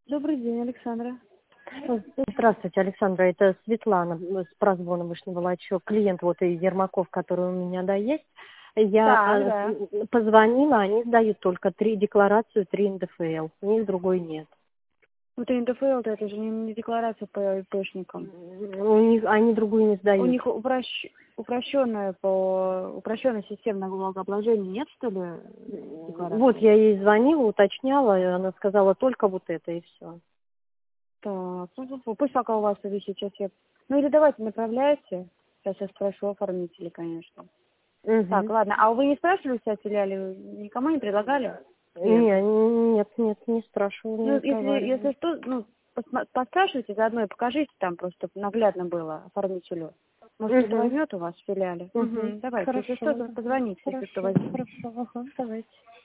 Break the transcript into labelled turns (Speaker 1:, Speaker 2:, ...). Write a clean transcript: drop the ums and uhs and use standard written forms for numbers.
Speaker 1: Добрый день, Александра.
Speaker 2: Здравствуйте, Александра, это Светлана с прозвона Вышний Волочок, клиент вот и Ермаков, который у меня, да, есть.
Speaker 1: Так,
Speaker 2: Я
Speaker 1: да.
Speaker 2: позвонила, они сдают только 3 декларацию, 3 НДФЛ, у них другой нет.
Speaker 1: Вот НДФЛ, это же не декларация по ИПшникам.
Speaker 2: У них, они другую не
Speaker 1: У
Speaker 2: сдают.
Speaker 1: них упрощенная система налогообложения нет, что ли, декларации?
Speaker 2: Вот я ей звонила, уточняла, и она сказала только вот это и все.
Speaker 1: Так, пусть пока у вас висит, сейчас я... Ну или давайте направляйте. Сейчас я спрошу оформителей, конечно. Так, ладно. А вы не спрашивали у себя в филиале? Никому не предлагали?
Speaker 2: Нет, не спрашивала, не
Speaker 1: Ну,
Speaker 2: разговаривала.
Speaker 1: если что, ну, поспрашивайте заодно и покажите там, просто наглядно было оформителю. Может, кто-то возьмет у вас в филиале? Давайте, если
Speaker 2: Хорошо,
Speaker 1: что,
Speaker 2: да.
Speaker 1: позвоните, если кто
Speaker 2: Хорошо,
Speaker 1: возьмет.
Speaker 2: хорошо, ага, давайте.